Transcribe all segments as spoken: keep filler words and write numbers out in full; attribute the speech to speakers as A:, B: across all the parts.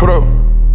A: Put up.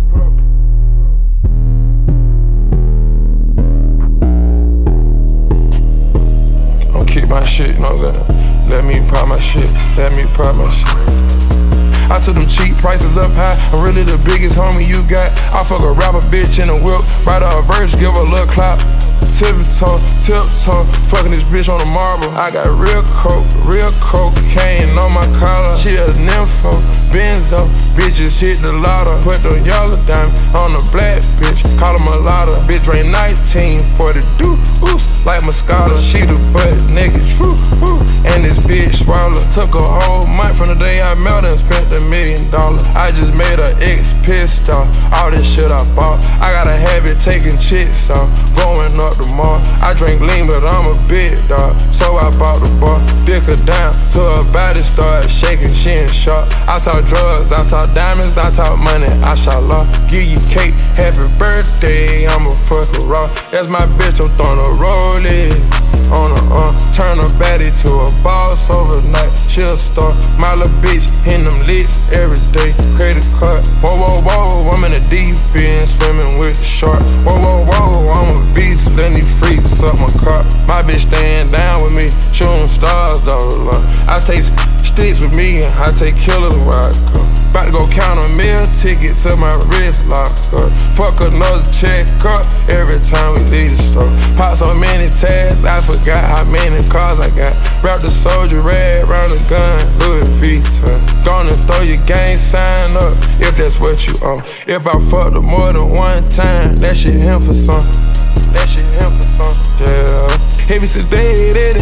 A: Don't keep my shit, you know what I'm saying? Let me pop my shit, let me pop my shit. I took them cheap prices up high. I'm really the biggest homie you got. I fuck a rapper bitch in a whip, write her a verse, give her a little clap. Tiptoe, tiptoe, fucking this bitch on the marble. I got real coke, real cocaine on my collar. She a nympho, benzo, bitches hit the lotto. Put the yellow diamond on the black bitch, call her mulatto. Bitch drain nineteen for the deuce, like Moscato. She the butt naked, true, woo, and this bitch swallow. Took a whole month from the day I met her and spent a million dollars. I just made her ex pissed off, all this shit I bought. I got a habit taking chicks off, going up the mall. I drink lean, but I'm a big dog, so I bought the bar. Dick her down till her body started shaking, she in shock. I talk drugs, I talk diamonds, I talk money, I shall law. Give you cake, happy birthday, I'ma fuck her raw. That's my bitch, I'm throwing a rollie on her arm. Turn her baddie to a boss overnight, she a star. My little bitch, hitting them licks every day, credit card. Whoa, whoa, whoa, I'm in the deep end, swimming with the shark. Whoa, whoa, whoa, I'm a beast, letting these freaks up my car. My bitch staying down with me, shooting stars all along. I take sticks with me, and I take killers where I come. About to go count a meal ticket to my wrist lock up. Fuck another check up every time we leave the store. Pop so many tags, I forgot how many cars I got. Wrap the soldier red round the gun, Louis Vuitton. Gonna throw your gang sign up if that's what you own. If I fucked her more than one time, that shit him for some. That shit him for some, yeah. Heavy sedated,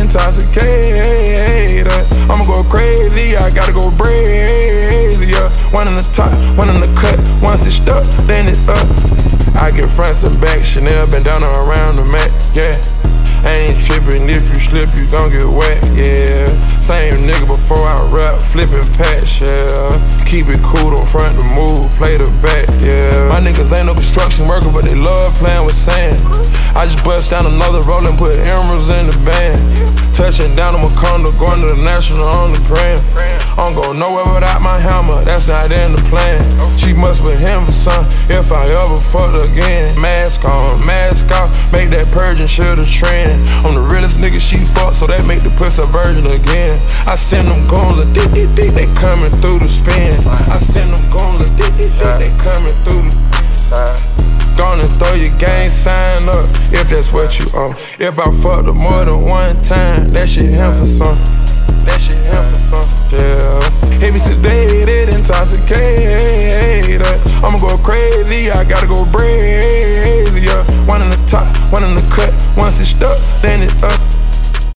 A: intoxicated. I'ma go crazy, I gotta go crazy, yeah. One in the top, one in the cut. Once it's stuck, then it's up. I get fronts and back, Chanel been down around the mat, yeah. I ain't trippin', if you slip, you gon' get wet, yeah. Same nigga before I rap, flippin' patch, yeah. Keep it cool, don't front the move, play the back, yeah. My niggas ain't no construction worker, but they love playing with sand. I just bust down another roll and put emeralds in the band. Touching down on Macondo, going to the national on the gram. I don't go nowhere without my hammer, that's not in the plan. She must be him for some, if I ever fucked again. Mask on, mask off, make that purging shit a trend. I'm the realest nigga she fuck, so that make the pussy a virgin again. I send them goons a dick, dick, dick, they coming through the spin. I send them goons a dick, dick, dick, they coming through the side. Gonna throw your gang sign up if that's what you own. If I fucked her more than one time, that shit him for some. That shit him for some, yeah. Heavy sedated, intoxicated. I'ma go crazy, I gotta go crazy, yeah. One in the top, one in the cut. Once it's stuck, then it's up.